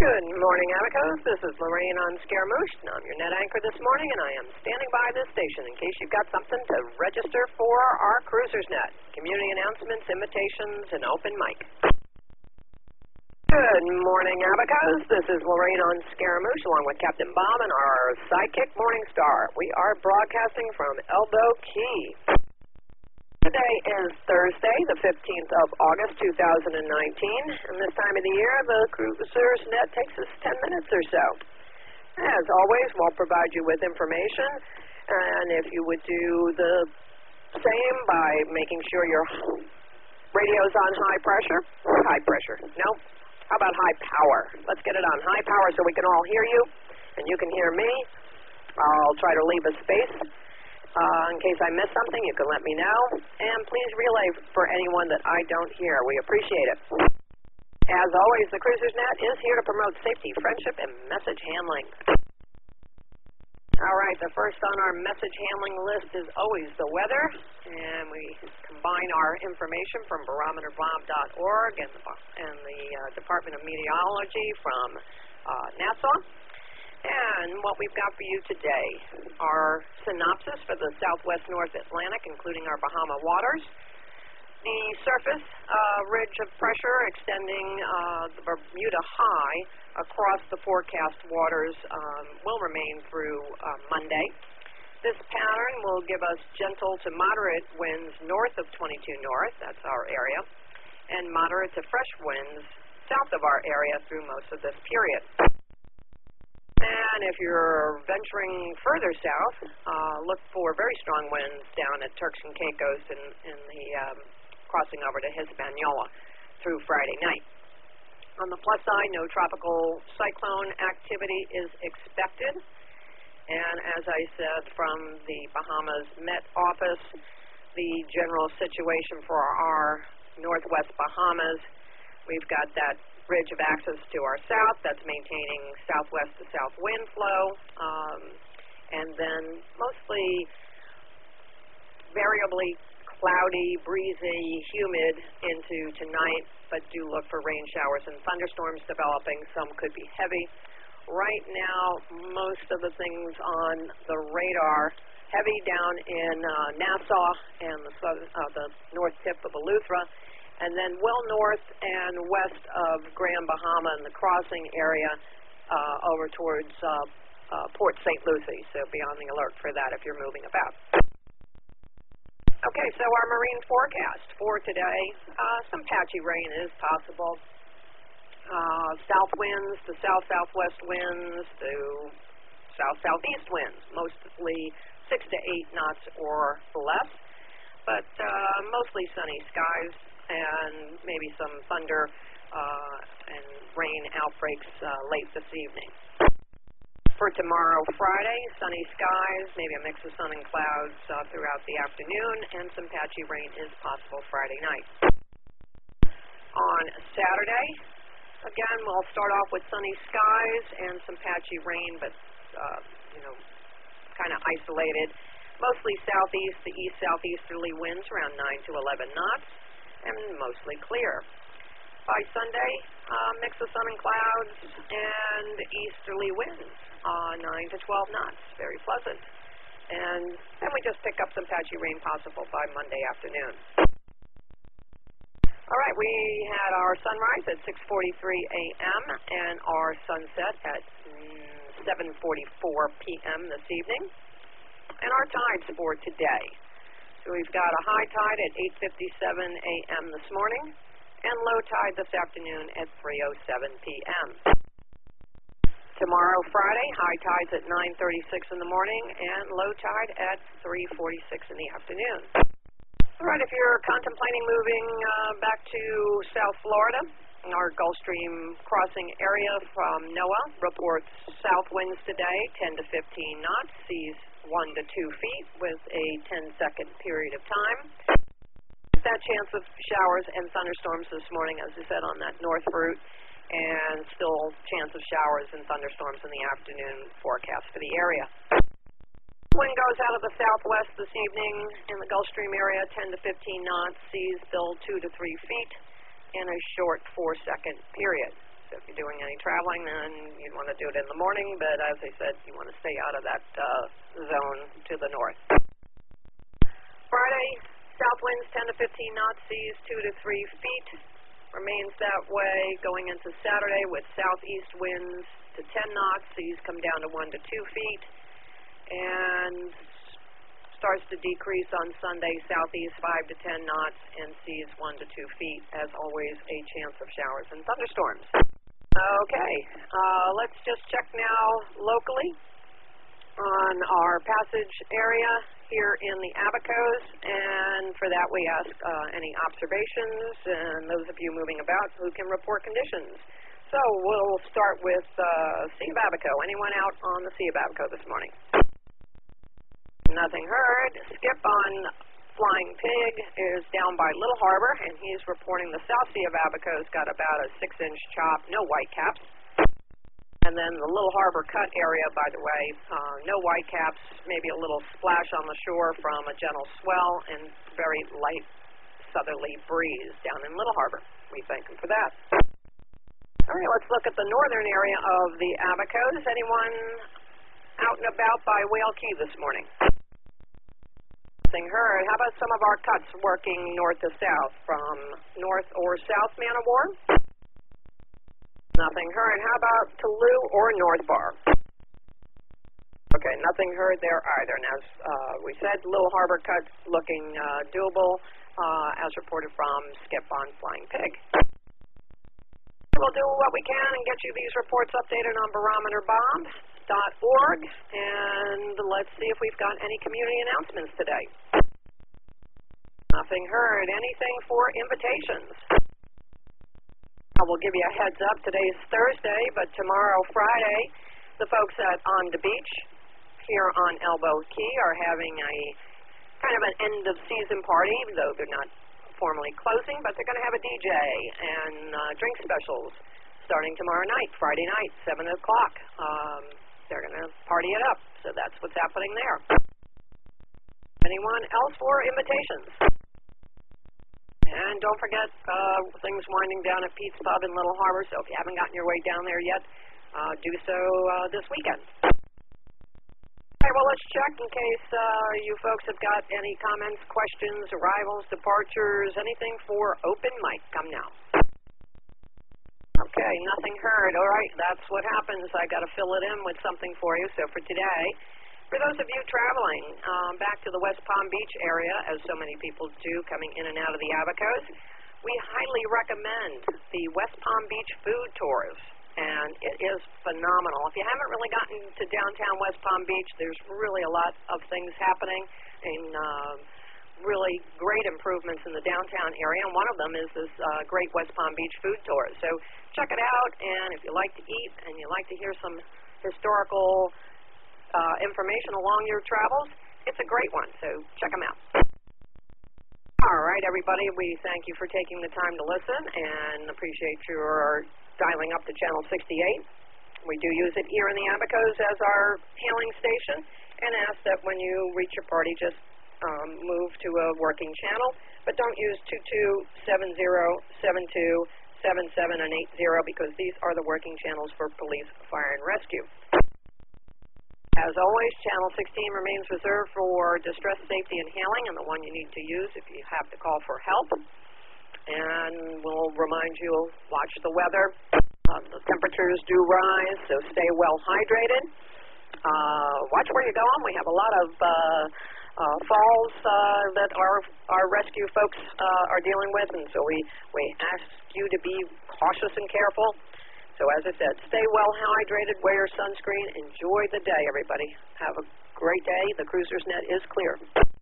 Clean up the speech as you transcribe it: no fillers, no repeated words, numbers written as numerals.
Good morning, Abacos. This is Lorraine on Scaramouche, and I'm your net anchor this morning, and I am standing by this station in case you've got something to register for our Cruisers Net. Community announcements, invitations, and open mic. Good morning, Abacos. This is Lorraine on Scaramouche, along with Captain Bob and our sidekick, Morning Star. We are broadcasting from Elbow Key. Today is Thursday, the 15th of August, 2019, and this time of the year, the Cruisers Net takes us 10 minutes or so. As always, we'll provide you with information, and if you would do the same by making sure your radio's on high pressure. No, how about high power? Let's get it on high power so we can all hear you, and you can hear me. I'll try to leave a space. In case I miss something, you can let me know. And please relay for anyone that I don't hear. We appreciate it. As always, the Cruisers Net is here to promote safety, friendship, and message handling. All right, the first on our message handling list is always the weather. And we combine our information from barometerbob.org and the Department of Meteorology from Nassau. And what we've got for you today are synopsis for the southwest North Atlantic, including our Bahama waters. The surface ridge of pressure extending the Bermuda High across the forecast waters will remain through Monday. This pattern will give us gentle to moderate winds north of 22 north, that's our area, and moderate to fresh winds south of our area through most of this period. And if you're venturing further south, look for very strong winds down at Turks and Caicos in the crossing over to Hispaniola through Friday night. On the plus side, no tropical cyclone activity is expected. And as I said from the Bahamas Met Office, the general situation for our northwest Bahamas, we've got that ridge of axis to our south that's maintaining southwest to south wind flow, and then mostly variably cloudy, breezy, humid into tonight, but do look for rain showers and thunderstorms developing. Some could be heavy. Right now, most of the things on the radar, heavy down in Nassau and the north tip of Eleuthera, and then well north and west of Grand Bahama and the crossing area over towards Port St. Lucie. So be on the alert for that if you're moving about. Okay, so our marine forecast for today, some patchy rain is possible. South winds to south-southwest winds to south-southeast winds, mostly 6 to 8 knots or less, but mostly sunny skies, and maybe some thunder and rain outbreaks late this evening. For tomorrow, Friday, sunny skies, maybe a mix of sun and clouds throughout the afternoon, and some patchy rain is possible Friday night. On Saturday, again, we'll start off with sunny skies and some patchy rain, but, kind of isolated. Mostly southeast to east-southeasterly winds around 9 to 11 knots. And mostly clear. By Sunday, mix of sun and clouds and easterly winds, 9 to 12 knots, very pleasant. And then we just pick up some patchy rain possible by Monday afternoon. All right, we had our sunrise at 6:43 a.m. and our sunset at 7:44 p.m. this evening. And our tides for today. So we've got a high tide at 8:57 a.m. this morning and low tide this afternoon at 3:07 p.m. Tomorrow, Friday, high tides at 9:36 in the morning and low tide at 3:46 in the afternoon. All right, if you're contemplating moving back to South Florida, our Gulf Stream crossing area from NOAA reports south winds today, 10 to 15 knots, seas 1 to 2 feet with a 10-second period of time. That chance of showers and thunderstorms this morning, as I said, on that north route, and still chance of showers and thunderstorms in the afternoon forecast for the area. Wind goes out of the southwest this evening in the Gulf Stream area, 10 to 15 knots, seas still 2 to 3 feet in a short 4-second period. So So if you're doing any traveling, then you'd want to do it in the morning, but as I said, you want to stay out of that zone to the north. Friday, south winds 10 to 15 knots, seas 2 to 3 feet. Remains that way going into Saturday with southeast winds to 10 knots, seas come down to 1 to 2 feet, and starts to decrease on Sunday, southeast 5 to 10 knots, and seas 1 to 2 feet. As always, a chance of showers and thunderstorms. Okay, let's just check now locally on our passage area here in the Abacos, and for that we ask any observations, and those of you moving about who can report conditions. So we'll start with Sea of Abaco. Anyone out on the Sea of Abaco this morning? Nothing heard. Skip on Flying Pig is down by Little Harbor, and he's reporting the South Sea of Abaco's got about a 6-inch chop, no whitecaps. And then the Little Harbor Cut area, by the way, no whitecaps, maybe a little splash on the shore from a gentle swell, and very light southerly breeze down in Little Harbor. We thank him for that. All right, let's look at the northern area of the Abacos. Anyone out and about by Whale Key this morning? Nothing heard. How about some of our cuts working north to south, from north or south Man of War? Nothing heard. How about Toulouse or North Bar? Okay, nothing heard there either. And as we said, Little Harbor Cut looking doable, as reported from Skip on Flying Pig. We'll do what we can and get you these reports updated on barometerbomb.org, and let's see if we've got any community announcements today. Nothing heard. Anything for invitations? I will give you a heads up. Today's Thursday, but tomorrow, Friday, the folks at On the Beach here on Elbow Key are having a kind of an end-of-season party, though they're not formally closing, but they're going to have a DJ and drink specials starting tomorrow night, Friday night, 7 o'clock. They're going to party it up, so that's what's happening there. Anyone else for invitations? And don't forget, things winding down at Pete's Pub in Little Harbor, so if you haven't gotten your way down there yet, do so this weekend. Okay, well, let's check in case you folks have got any comments, questions, arrivals, departures, anything for open mic. Come now. Okay, nothing heard. All right, that's what happens. I got to fill it in with something for you. So for today, for those of you traveling back to the West Palm Beach area, as so many people do coming in and out of the Abacos, we highly recommend the West Palm Beach food tours, and it is phenomenal. If you haven't really gotten to downtown West Palm Beach, there's really a lot of things happening, and really great improvements in the downtown area, and one of them is this great West Palm Beach food tour. So check it out, and if you like to eat and you like to hear some historical information along your travels, it's a great one, so check them out. All right, everybody, we thank you for taking the time to listen and appreciate your dialing up to Channel 68. We do use it here in the Abacos as our hailing station, and ask that when you reach your party, just move to a working channel, but don't use 2270, 72, 77, and 80, because these are the working channels for police, fire, and rescue. As always, Channel 16 remains reserved for distress, safety, and hailing, and the one you need to use if you have to call for help. And we'll remind you, watch the weather. The temperatures do rise, so stay well hydrated. Watch where you're going. We have a lot of falls that our rescue folks are dealing with, and so we ask you to be cautious and careful. So as I said, stay well hydrated, wear your sunscreen, enjoy the day, everybody. Have a great day. The cruiser's net is clear.